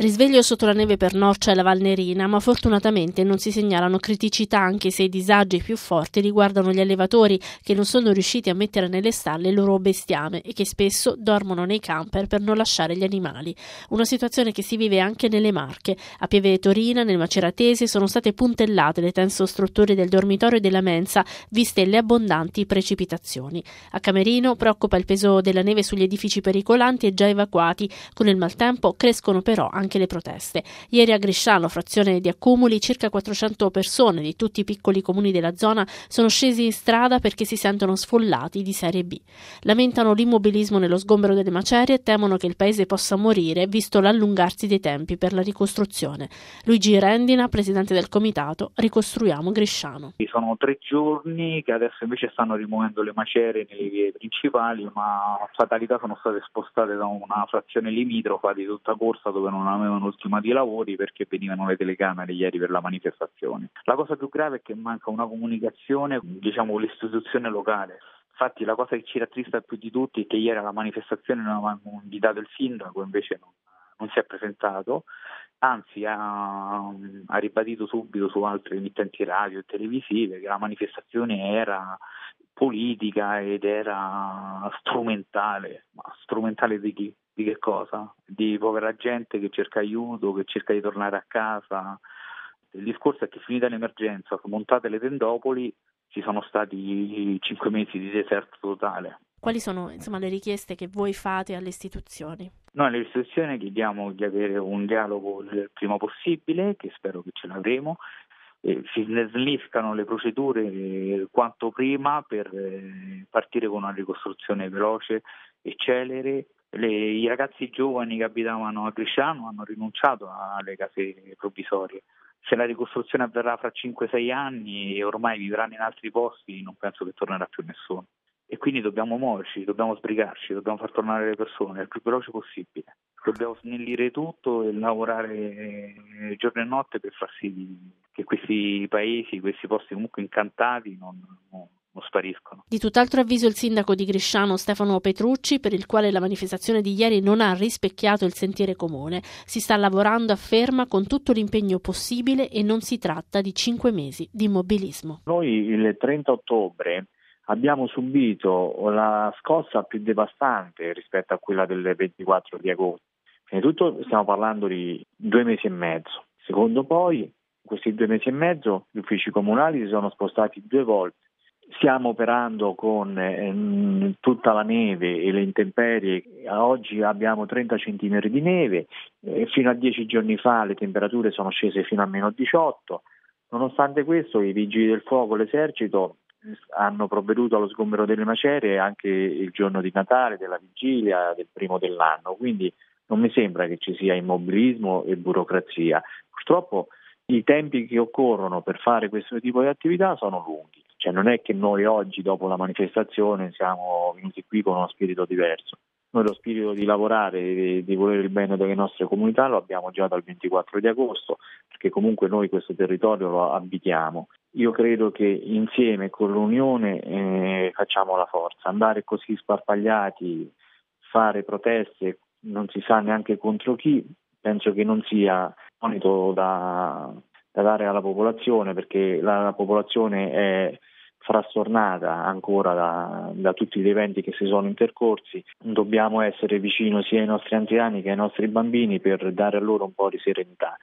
Risveglio sotto la neve per Norcia e la Valnerina, ma fortunatamente non si segnalano criticità, anche se i disagi più forti riguardano gli allevatori che non sono riusciti a mettere nelle stalle il loro bestiame e che spesso dormono nei camper per non lasciare gli animali. Una situazione che si vive anche nelle Marche. A Pieve Torina, nel Maceratese, sono state puntellate le tensostrutture del dormitorio e della mensa, viste le abbondanti precipitazioni. A Camerino preoccupa il peso della neve sugli edifici pericolanti e già evacuati. Con il maltempo crescono però anche le proteste. Ieri a Grisciano, frazione di Accumuli, circa 400 persone di tutti i piccoli comuni della zona sono scesi in strada perché si sentono sfollati di serie B. Lamentano l'immobilismo nello sgombero delle macerie e temono che il paese possa morire visto l'allungarsi dei tempi per la ricostruzione. Luigi Rendina, presidente del comitato Ricostruiamo Grisciano. Sono 3 giorni che adesso invece stanno rimuovendo le macerie nelle vie principali, ma fatalità sono state spostate da una frazione limitrofa di tutta corsa dove non avevano ultimati i lavori perché venivano le telecamere ieri per la manifestazione. La cosa più grave è che manca una comunicazione, con l'istituzione locale. Infatti la cosa che ci rattrista più di tutti è che ieri alla manifestazione non avevamo invitato il sindaco, invece non si è presentato, anzi ha ribadito subito su altre emittenti radio e televisive che la manifestazione era politica ed era strumentale. Ma strumentale di chi? Di che cosa? Di povera gente che cerca aiuto, che cerca di tornare a casa. Il discorso è che finita l'emergenza, montate le tendopoli, ci sono stati 5 mesi di deserto totale. Quali sono le richieste che voi fate alle istituzioni? Noi alle istituzioni chiediamo di avere un dialogo il prima possibile, che spero che ce l'avremo, si snelliscano le procedure quanto prima per partire con una ricostruzione veloce e celere. I ragazzi giovani che abitavano a Grisciano hanno rinunciato alle case provvisorie. Se la ricostruzione avverrà fra 5-6 anni e ormai vivranno in altri posti, non penso che tornerà più nessuno. E quindi dobbiamo muoverci, dobbiamo sbrigarci, dobbiamo far tornare le persone il più veloce possibile. Dobbiamo snellire tutto e lavorare giorno e notte per far sì che questi paesi, questi posti comunque incantati non spariscono. Di tutt'altro avviso il sindaco di Grisciano Stefano Petrucci, per il quale la manifestazione di ieri non ha rispecchiato il sentiere comune. Si sta lavorando, afferma, con tutto l'impegno possibile e non si tratta di 5 mesi di immobilismo. Noi il 30 ottobre abbiamo subito la scossa più devastante rispetto a quella del 24 di agosto. Prima di tutto stiamo parlando di 2 mesi e mezzo. Secondo poi, in questi 2 mesi e mezzo, gli uffici comunali si sono spostati 2 volte. Stiamo operando con tutta la neve e le intemperie. Oggi abbiamo 30 centimetri di neve, fino a 10 giorni fa le temperature sono scese fino a meno 18. Nonostante questo i vigili del fuoco, l'esercito, hanno provveduto allo sgombero delle macerie anche il giorno di Natale, della vigilia, del primo dell'anno. Quindi non mi sembra che ci sia immobilismo e burocrazia. Purtroppo i tempi che occorrono per fare questo tipo di attività sono lunghi. Cioè non è che noi oggi, dopo la manifestazione, siamo venuti qui con uno spirito diverso. Noi lo spirito di lavorare, di volere il bene delle nostre comunità lo abbiamo già dal 24 di agosto, perché comunque noi questo territorio lo abitiamo. Io credo che insieme con l'unione facciamo la forza. Andare così sparpagliati, fare proteste, non si sa neanche contro chi, penso che non sia monito da dare alla popolazione, perché la popolazione è frastornata ancora da tutti gli eventi che si sono intercorsi. Dobbiamo essere vicino sia ai nostri anziani che ai nostri bambini per dare a loro un po' di serenità.